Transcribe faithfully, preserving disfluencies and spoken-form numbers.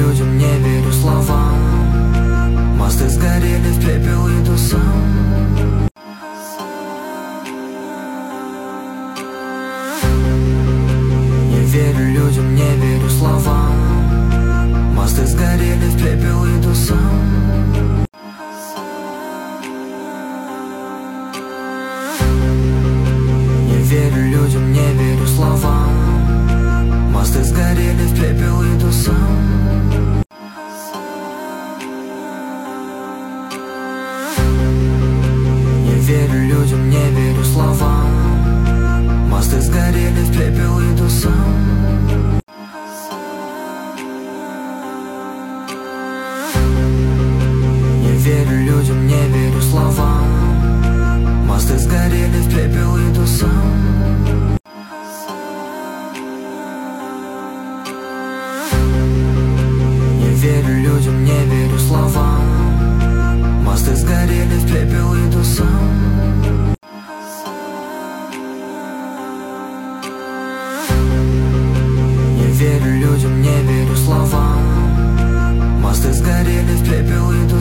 людям, не верю словам. Мосты сгорели в пепел, иду сам. Не верю людям, не верю словам. Мосты сгорели в пепел, иду сам. Не верю людям, не верю словам. Мосты сгорели в пепел, иду сам. Не верю людям, не верю словам. Мосты сгорели в пепел, иду сам. Не верю людям, не верю словам. Мосты сгорели в пепел, иду сам. Не верю людям, не верю словам. Мосты сгорели в пепел, иду сам. Не верю людям, не верю словам. Мосты сгорели в пепел, иду